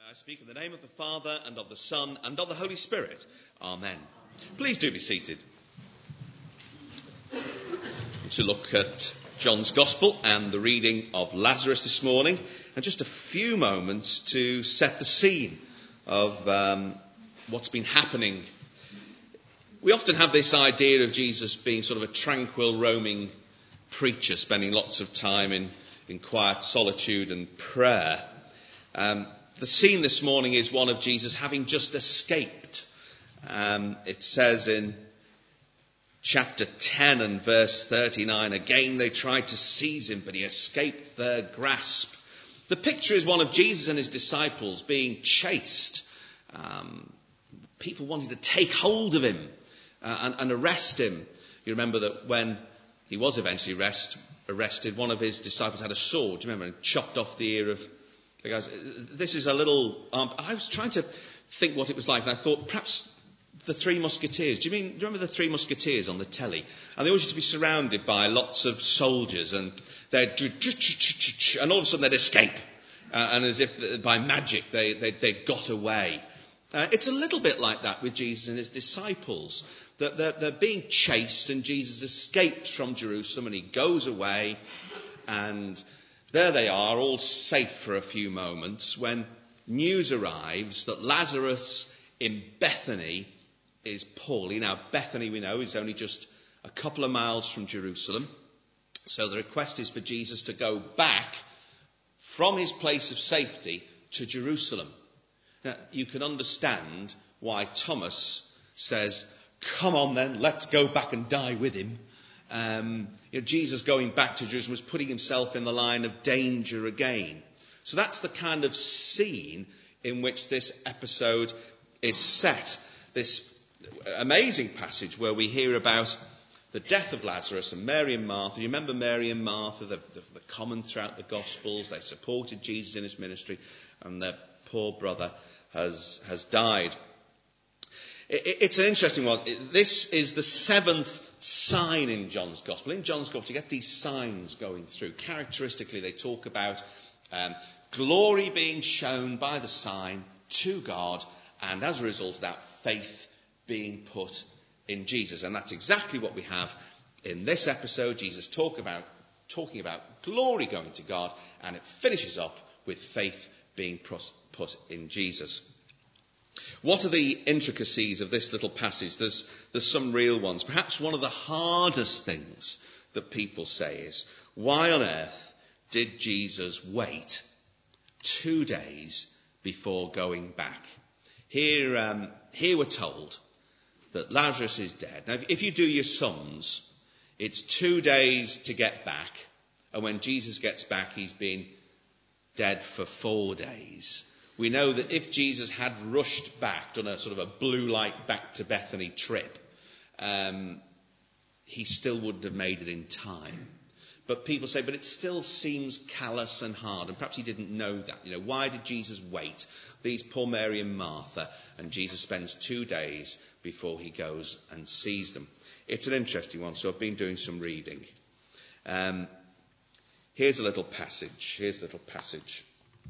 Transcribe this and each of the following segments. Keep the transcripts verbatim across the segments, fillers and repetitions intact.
I speak in the name of the Father, and of the Son, and of the Holy Spirit. Amen. Please do be seated. To look at John's Gospel and the reading of Lazarus this morning, and just a few moments to set the scene of um, what's been happening. We often have this idea of Jesus being sort of a tranquil, roaming preacher, spending lots of time in, in quiet solitude and prayer. Um, the scene this morning is one of Jesus having just escaped. Um, it says in chapter ten and verse thirty-nine, again they tried to seize him, but he escaped their grasp. The picture is one of Jesus and his disciples being chased. Um, people wanting to take hold of him uh, and, and arrest him. You remember that when he was eventually arrest, arrested, one of his disciples had a sword, do you remember, and chopped off the ear of the guys. This is a little... Um, I was trying to think what it was like, and I thought perhaps the Three Musketeers. Do you mean? Do you remember the Three Musketeers on the telly? And they always used to be surrounded by lots of soldiers, and they'd do, and all of a sudden they'd escape, uh, and as if by magic they they they got away. Uh, it's a little bit like that with Jesus and his disciples. That they're, they're being chased, and Jesus escapes from Jerusalem, and he goes away, and there they are, all safe for a few moments, when news arrives that Lazarus in Bethany is poorly. Now, Bethany, we know, is only just a couple of miles from Jerusalem. So the request is for Jesus to go back from his place of safety to Jerusalem. Now, you can understand why Thomas says, come on then, let's go back and die with him. Um, you know, Jesus going back to Jerusalem was putting himself in the line of danger again. So that's the kind of scene in which this episode is set. This amazing passage where we hear about the death of Lazarus and Mary and Martha. You remember Mary and Martha, the, the, the common throughout the Gospels. They supported Jesus in his ministry, and their poor brother has has died. It's an interesting one. This is the seventh sign in John's Gospel. In John's Gospel, you get these signs going through. Characteristically, they talk about um, glory being shown by the sign to God, and as a result of that, faith being put in Jesus. And that's exactly what we have in this episode. Jesus talk about, talking about glory going to God, and it finishes up with faith being put in Jesus. What are the intricacies of this little passage? There's, there's some real ones. Perhaps one of the hardest things that people say is, why on earth did Jesus wait two days before going back? Here, um, here we're told that Lazarus is dead. Now, if you do your sums, it's two days to get back, and when Jesus gets back, he's been dead for four days. We know that if Jesus had rushed back, done a sort of a blue light back to Bethany trip, um, he still wouldn't have made it in time. But people say, but it still seems callous and hard. And perhaps he didn't know that. You know, why did Jesus wait? These poor Mary and Martha, and Jesus spends two days before he goes and sees them. It's an interesting one, so I've been doing some reading. Um, here's a little passage. Here's a little passage.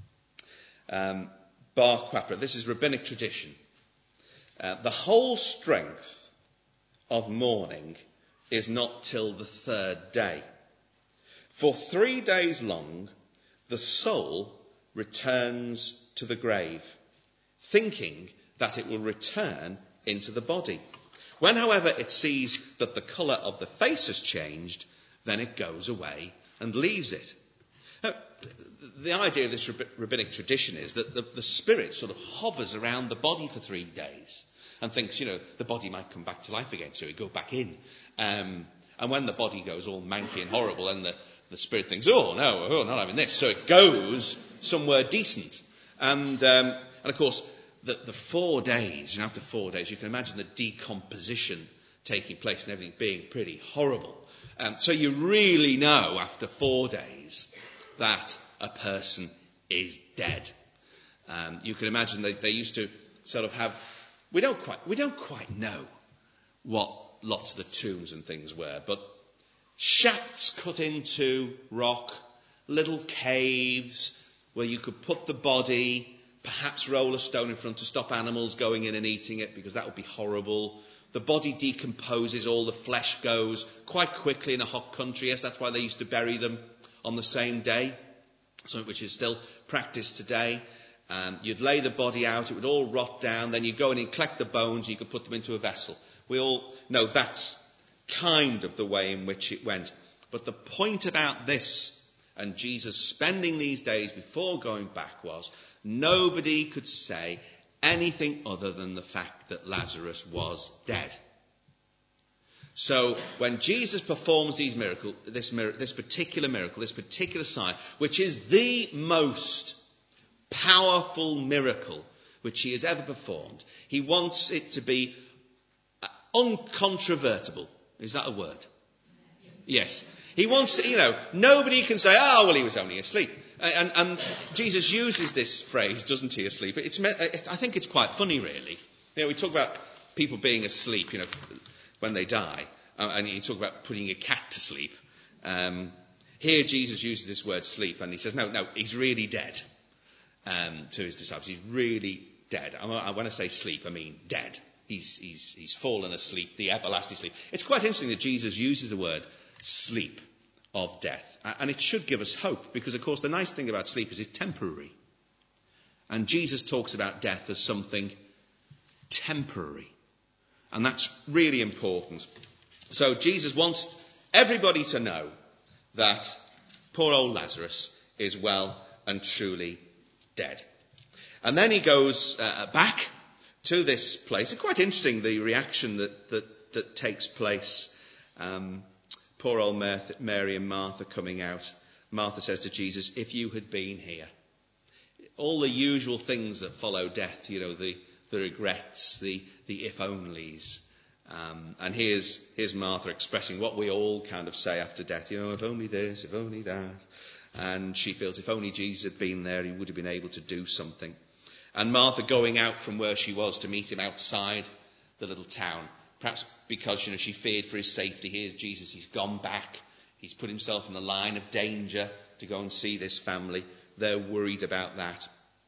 Um, Bar Quapra. This is rabbinic tradition. Uh, the whole strength of mourning is not till the third day. For three days long, the soul returns to the grave, thinking that it will return into the body. When, however, it sees that the colour of the face has changed, then it goes away and leaves it. Now, the idea of this rabbinic tradition is that the, the spirit sort of hovers around the body for three days and thinks, you know, the body might come back to life again, so it go back in. Um, and when the body goes all manky and horrible, and the, the spirit thinks, oh, no, oh, not having this. So it goes somewhere decent. And, um, and of course, the, the four days, you know, after four days, you can imagine the decomposition taking place and everything being pretty horrible. Um, so you really know after four days that a person is dead. Um, you can imagine they, they used to sort of have, we don't quite, we don't quite know what lots of the tombs and things were, but shafts cut into rock, little caves where you could put the body, perhaps roll a stone in front to stop animals going in and eating it, because that would be horrible. The body decomposes, all the flesh goes quite quickly in a hot country. Yes, that's why they used to bury them on the same day, something which is still practiced today. Um, you'd lay the body out, it would all rot down, then you'd go in and collect the bones, you could put them into a vessel. We all know that's kind of the way in which it went. But the point about this, and Jesus spending these days before going back, was nobody could say anything other than the fact that Lazarus was dead. So when Jesus performs these miracle, this, this particular miracle, this particular sign, which is the most powerful miracle which he has ever performed, he wants it to be uncontrovertible. Is that a word? Yes. He wants, you know, nobody can say, oh, well, he was only asleep. And, and Jesus uses this phrase, doesn't he, asleep? It's, I think it's quite funny, really. You know, we talk about people being asleep, you know, when they die. And you talk about putting a cat to sleep. Um, here Jesus uses this word sleep, and he says, no, no, he's really dead, um, to his disciples. He's really dead. I, when I say sleep, I mean dead. He's, he's, he's fallen asleep, the everlasting sleep. It's quite interesting that Jesus uses the word sleep of death. And it should give us hope, because, of course, the nice thing about sleep is it's temporary. And Jesus talks about death as something temporary. And that's really important. So Jesus wants everybody to know that poor old Lazarus is well and truly dead. And then he goes uh, back to this place. It's quite interesting, the reaction that, that, that takes place. Um, poor old Mary and Martha coming out. Martha says to Jesus, if you had been here. All the usual things that follow death, you know, the, the regrets, the, the if-onlys. Um, and here's, here's Martha expressing what we all kind of say after death. You know, if only this, if only that. And she feels if only Jesus had been there, he would have been able to do something. And Martha going out from where she was to meet him outside the little town. Perhaps because, you know, she feared for his safety. Here's Jesus, he's gone back. He's put himself in the line of danger to go and see this family. They're worried about that.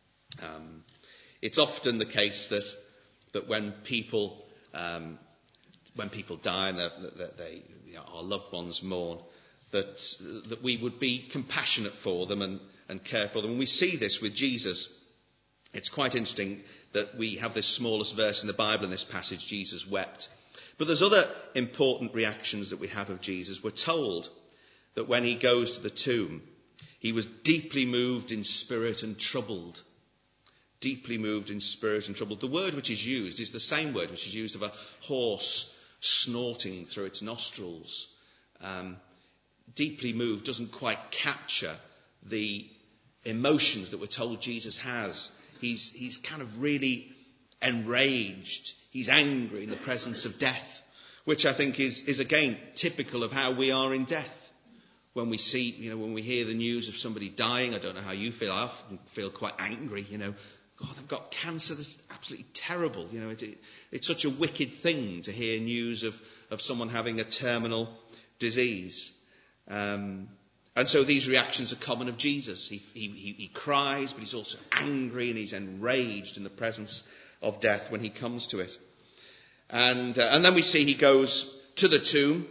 Um, it's often the case that that when people um, when people die and that they, you know, our loved ones mourn, that that we would be compassionate for them and, and care for them. And we see this with Jesus. It's quite interesting that we have this smallest verse in the Bible in this passage, Jesus wept. But there's other important reactions that we have of Jesus. We're told that when he goes to the tomb, he was deeply moved in spirit and troubled. Deeply moved in spirit and troubled. The word which is used is the same word which is used of a horse snorting through its nostrils. Um, deeply moved doesn't quite capture the emotions that we're told Jesus has. He's, he's kind of really enraged. He's angry in the presence of death, which I think is, is again typical of how we are in death. When we see, you know, when we hear the news of somebody dying, I don't know how you feel. I often feel quite angry, you know. God, they've got cancer. That's absolutely terrible. You know, it, it, it's such a wicked thing to hear news of, of someone having a terminal disease. Um, and so these reactions are common of Jesus. He, he, he, he cries, but he's also angry and he's enraged in the presence of death when he comes to it. And, uh, and then we see he goes to the tomb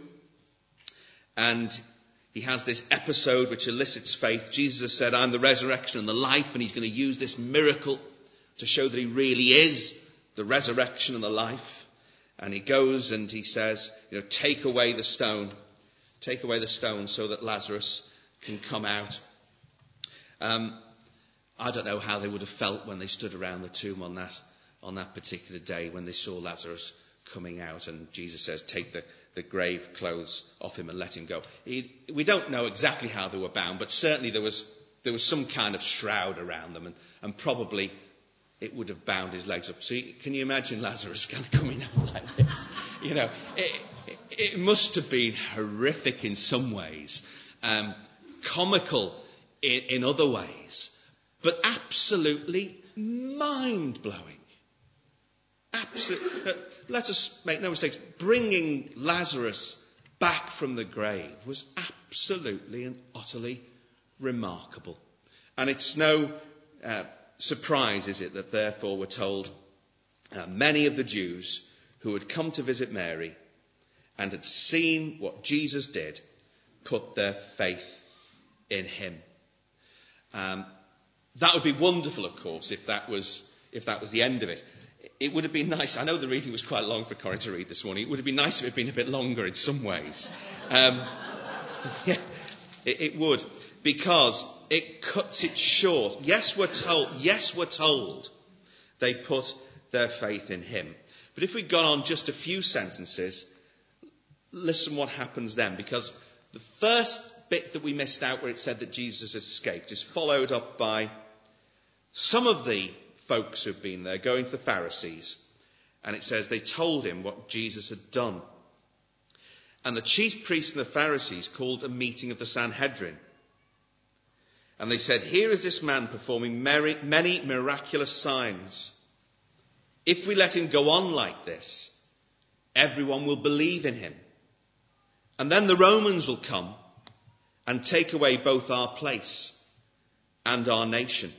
and he has this episode which elicits faith. Jesus has said, I'm the resurrection and the life, and he's going to use this miracle to show that he really is the resurrection and the life. And he goes and he says, you know, take away the stone. Take away the stone so that Lazarus can come out. Um, I don't know how they would have felt when they stood around the tomb on that on that particular day when they saw Lazarus coming out. And Jesus says, take the, the grave clothes off him and let him go. He, we don't know exactly how they were bound, but certainly there was there was some kind of shroud around them, and, and probably it would have bound his legs up. So you, can you imagine Lazarus kind of coming out like this? You know, it, it, it must have been horrific in some ways, um, comical in, in other ways, but absolutely mind-blowing. Absolutely. Let us make no mistakes. Bringing Lazarus back from the grave was absolutely and utterly remarkable. And it's no uh, surprise is it that therefore we're told uh, many of the Jews who had come to visit Mary and had seen what Jesus did put their faith in him. Um, that would be wonderful, of course, if that was if that was the end of it. It would have been nice. I know the reading was quite long for Corinne to read this morning. It would have been nice if it had been a bit longer in some ways. Um, yeah, it, it would, because it cuts it short. Yes, we're told. Yes, we're told they put their faith in him. But if we'd gone on just a few sentences, listen what happens then, because the first bit that we missed out where it said that Jesus had escaped is followed up by some of the folks who've been there going to the Pharisees, and it says they told him what Jesus had done. And the chief priests and the Pharisees called a meeting of the Sanhedrin. And they said, "Here is this man performing many miraculous signs. If we let him go on like this, everyone will believe in him. And then the Romans will come and take away both our place and our nation."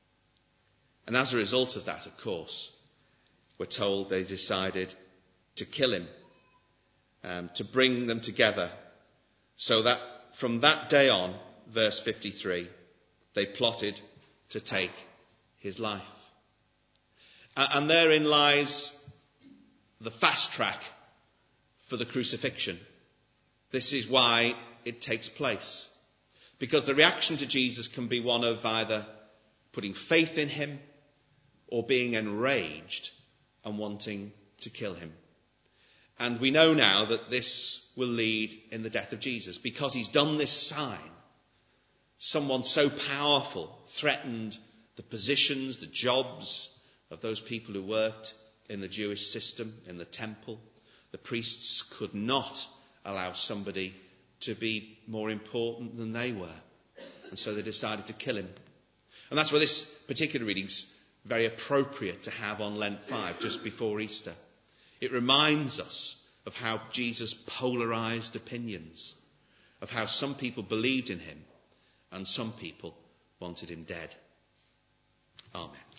And as a result of that, of course, we're told they decided to kill him, um, to bring them together, so that from that day on, verse fifty-three, they plotted to take his life. And therein lies the fast track for the crucifixion. This is why it takes place. Because the reaction to Jesus can be one of either putting faith in him or being enraged and wanting to kill him. And we know now that this will lead in the death of Jesus, because he's done this sign. Someone so powerful threatened the positions, the jobs of those people who worked in the Jewish system, in the temple. The priests could not allow somebody to be more important than they were. And so they decided to kill him. And that's why this particular reading's very appropriate to have on Lent five, just before Easter. It reminds us of how Jesus polarised opinions, of how some people believed in him and some people wanted him dead. Amen.